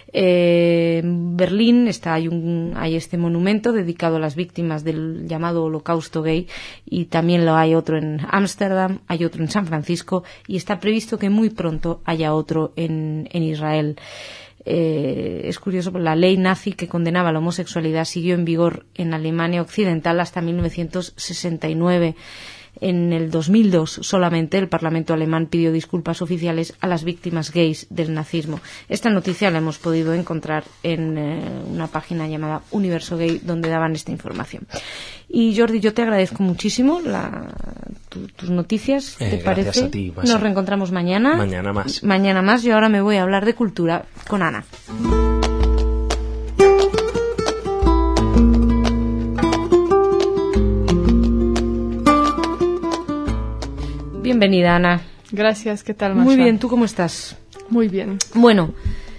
En Berlín hay este monumento dedicado a las víctimas del llamado Holocausto gay, y también lo hay otro en Ámsterdam, hay otro en San Francisco, y está previsto que muy pronto haya otro en Israel. Es curioso, la ley nazi que condenaba la homosexualidad siguió en vigor en Alemania Occidental hasta 1969. En el 2002 solamente el Parlamento alemán pidió disculpas oficiales a las víctimas gays del nazismo. Esta noticia la hemos podido encontrar en una página llamada Universo Gay, donde daban esta información. Y Jordi, yo te agradezco muchísimo tus noticias. ¿Te parece? Gracias a ti, Masi. Nos reencontramos mañana. Mañana más. Yo ahora me voy a hablar de cultura con Ana. Bienvenida, Ana. Gracias, ¿qué tal, Masha? Muy bien, ¿tú cómo estás? Muy bien. Bueno,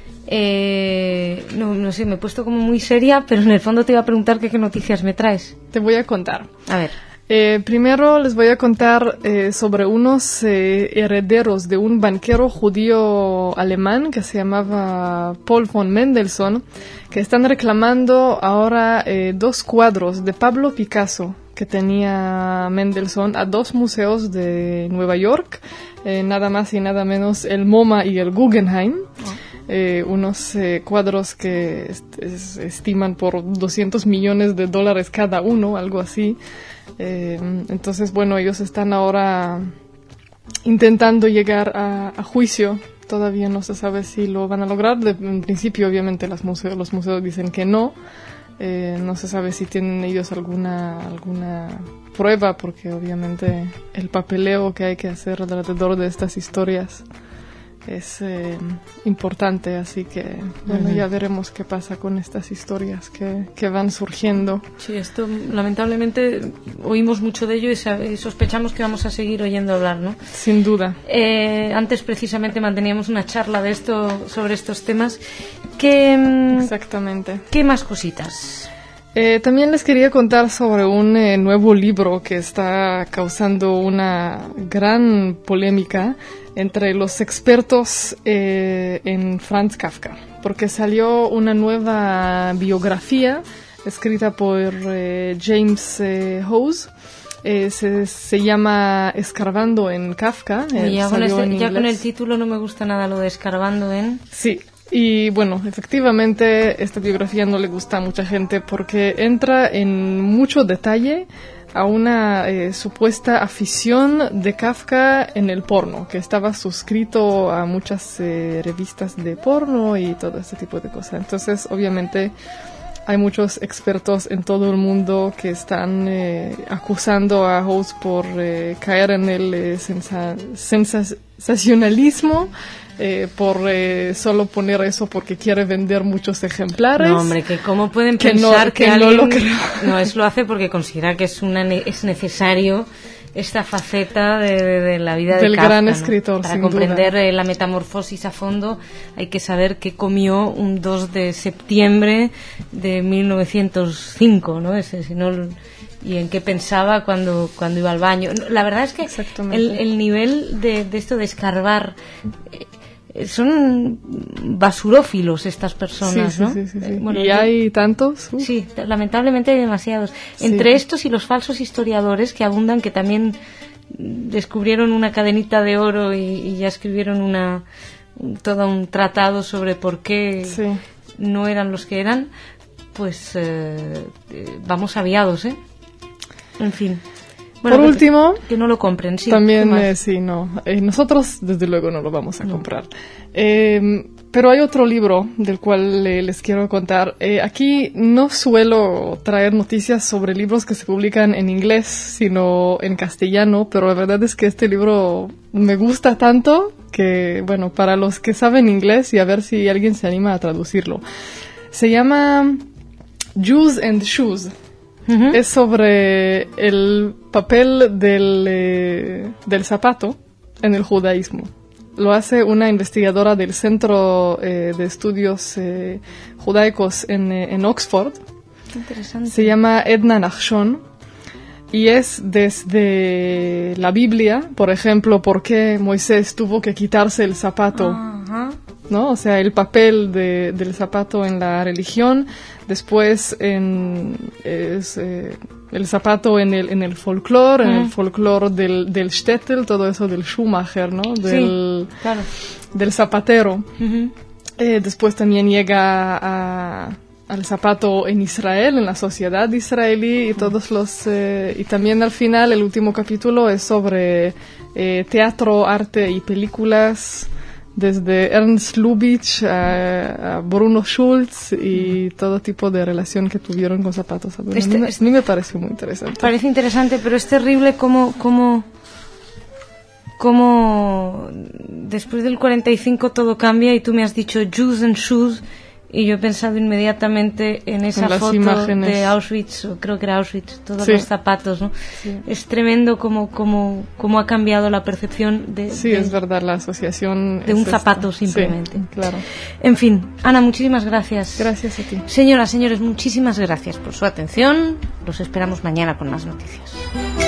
no sé, me he puesto como muy seria, pero en el fondo te iba a preguntar qué noticias me traes. Te voy a contar. A ver. Primero les voy a contar sobre unos herederos de un banquero judío alemán que se llamaba Paul von Mendelssohn, que están reclamando ahora 2 cuadros de Pablo Picasso que tenía Mendelssohn a 2 museos de Nueva York, nada más y nada menos el MoMA y el Guggenheim. Unos cuadros que estiman por $200 millones cada uno, algo así. Entonces, bueno, ellos están ahora intentando llegar a juicio. Todavía no se sabe si lo van a lograr. En principio, obviamente, los museos dicen que no. No se sabe si tienen ellos alguna prueba, porque obviamente el papeleo que hay que hacer alrededor de estas historias es importante, así que bueno, ya veremos qué pasa con estas historias que van surgiendo. Sí, esto lamentablemente oímos mucho de ello y sospechamos que vamos a seguir oyendo hablar, ¿no? Sin duda. Antes precisamente manteníamos una charla sobre estos temas. Exactamente. ¿Qué más cositas? También les quería contar sobre un nuevo libro que está causando una gran polémica entre los expertos en Franz Kafka, porque salió una nueva biografía escrita por James Howes. Se llama Escarbando en Kafka. Ya con el título no me gusta nada lo de Escarbando en... Sí. Y bueno, efectivamente esta biografía no le gusta a mucha gente porque entra en mucho detalle a una supuesta afición de Kafka en el porno, que estaba suscrito a muchas revistas de porno y todo ese tipo de cosas. Entonces, obviamente, hay muchos expertos en todo el mundo que están acusando a Howes por caer en el sensacionalismo, por solo poner eso porque quiere vender muchos ejemplares. No, hombre, que cómo pueden pensar que alguien... No, lo creo. No, eso lo hace porque considera que es necesario esta faceta de la vida del Kafka, gran ¿no? escritor, Para sin comprender duda. La metamorfosis a fondo hay que saber qué comió un 2 de septiembre de 1905, ¿no? Y en qué pensaba cuando iba al baño. La verdad es que el nivel de esto de escarbar... son basurófilos estas personas, sí, ¿no? Sí. Bueno, ¿Y hay tantos? Sí, lamentablemente hay demasiados. Sí. Entre estos y los falsos historiadores que abundan, que también descubrieron una cadenita de oro y ya escribieron todo un tratado sobre por qué no eran los que eran, pues vamos aviados, ¿eh? En fin. Bueno, por último, que no lo compren, sí. También, no. Nosotros, desde luego, no lo vamos a comprar. Pero hay otro libro del cual les quiero contar. Aquí no suelo traer noticias sobre libros que se publican en inglés, sino en castellano, pero la verdad es que este libro me gusta tanto que, bueno, para los que saben inglés y a ver si alguien se anima a traducirlo. Se llama Jews and Shoes. Uh-huh. Es sobre el papel del zapato en el judaísmo. Lo hace una investigadora del Centro de Estudios Judaicos en Oxford. Interesante. Se llama Edna Nachshon y es desde la Biblia, por ejemplo, por qué Moisés tuvo que quitarse el zapato. Uh-huh. ¿No? O sea, el papel del zapato en la religión, después el zapato en el folclore, en el folclore del shtetl, todo eso del Schumacher, ¿no? Del zapatero. Uh-huh. Después también llega al zapato en Israel, en la sociedad israelí, y todos y también al final, el último capítulo es sobre teatro, arte y películas, desde Ernst Lubitsch a Bruno Schulz y todo tipo de relación que tuvieron con zapatos. A mí me pareció muy interesante. Parece interesante, pero es terrible cómo después del 45 todo cambia y tú me has dicho Jews and Shoes y yo he pensado inmediatamente en esa foto imágenes de Auschwitz, o creo que era Auschwitz, todos los zapatos, ¿no? Sí. Es tremendo cómo ha cambiado la percepción de... Sí, es verdad, la asociación de un zapato simplemente. Sí, claro. En fin, Ana, muchísimas gracias. Gracias a ti. Señoras, señores, muchísimas gracias por su atención. Los esperamos mañana con más noticias.